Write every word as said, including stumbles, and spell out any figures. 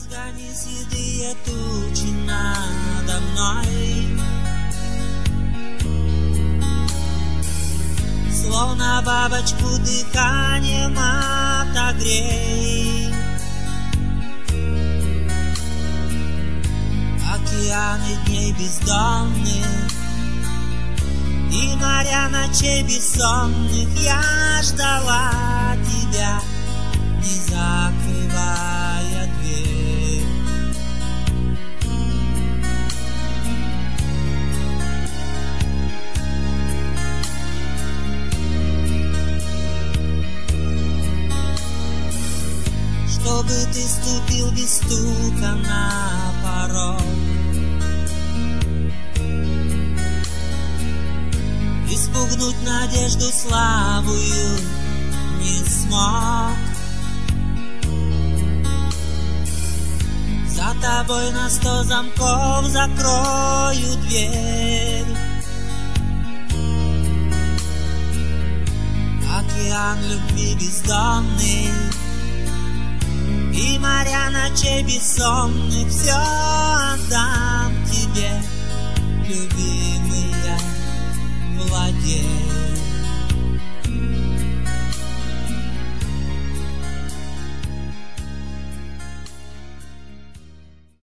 Разгони седые тучи надо мной, словно бабочку дыханием отогрей. Океаны дней бездонных и моря ночей бессонных, я ждала тебя, не закрывая дверь. Чтобы ты ступил без стука на порог, испугнуть надежду слабую не смог. За тобой на сто замков закрою дверь. Океан любви бездонный и моря ночей бессонных, все отдам тебе, любимый, я владею.